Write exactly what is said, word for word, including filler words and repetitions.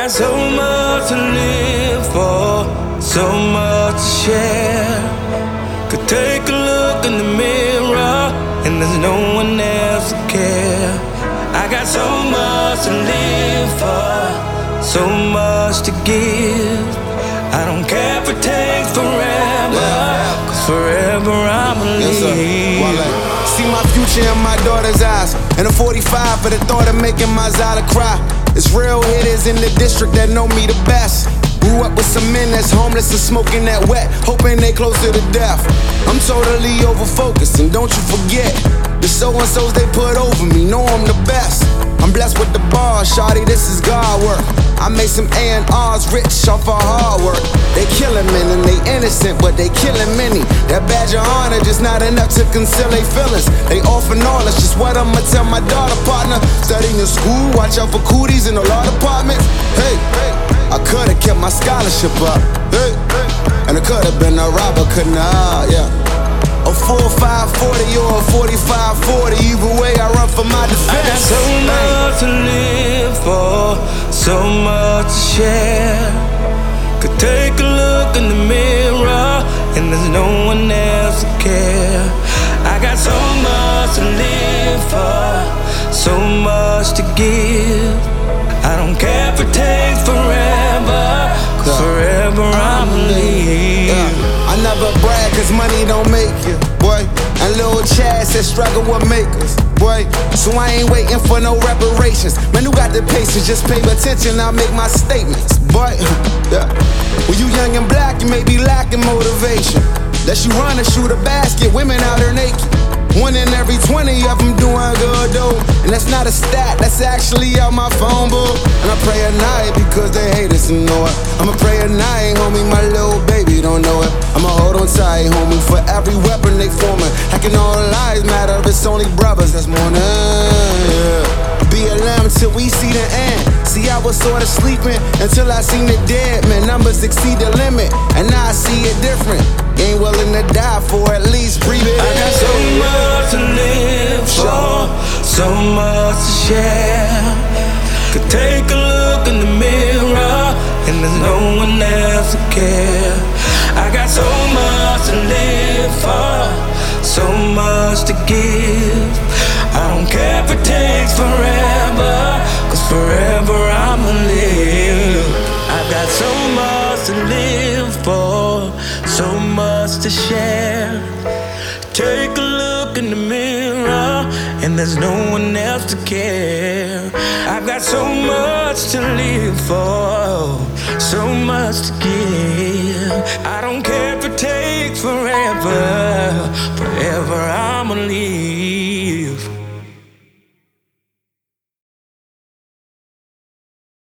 got so much to live for, so much to share. Could take a look in the mirror and there's no one else to care. I got so much to live for, so much to give. I don't care if it takes forever, cause forever I'ma live. Yes, see my future in my daughter's eyes, and a forty-five for the thought of making my Zala cry. It's real hitters in the district that know me the best. Grew up with some men that's homeless and smoking that wet, hoping they closer to death. I'm totally over focused, and don't you forget the so-and-sos they put over me, know I'm the best. I'm blessed with the bars, shawty, this is God work. I made some A and R's rich off of hard work. They killing men and they innocent, but they killing many. That badge of honor just not enough to conceal they feelings. They off and all, that's just what I'ma tell my daughter partner. Studying in school, watch out for cooties in a law department. Hey, I could've kept my scholarship up, hey, and I could've been a robber, couldn't I? Yeah. A forty-five forty or a forty-five forty, either way I run for my defense. I got so much to live for, so much to share. Could take a look in the mirror and there's no one else to care. I got so much to live for, so much to give. I don't care if it takes forever, cause forever I'ma live. Yeah. I never brag cause money don't make you, boy. And Lil Chad said struggle will make us, boy. So I ain't waiting for no reparations. Man, who got the patience? Just pay attention, I'll make my statements, boy. Yeah. When you young and black, you may be lacking motivation. Let you run and shoot a basket, women out here naked. One in every twenty of them doing good though. And that's not a stat, that's actually out my phone book. And I pray at night because they hate us and know it. I'ma pray at night, homie, my little baby don't know it. I'ma hold on tight, homie, for every weapon they forming. How can all lives matter if it's only brothers that's mourning? Yeah. Be a lamb till we see the end. See, I was sorta sleeping until I seen the dead man. Numbers exceed the limit, and now I see it different. Ain't willing to die for, at least breathe it in. I got so much to live for, so much to share. Could take a look in the mirror and there's no one else to care. I got so much to live for, so much to give. I don't care if it takes forever, cause forever I'ma live. I got so much to live for, so much to share. Take a look in the mirror and there's no one else to care. I've got so much to live for, so much to give. I don't care if it takes forever, forever I'ma live.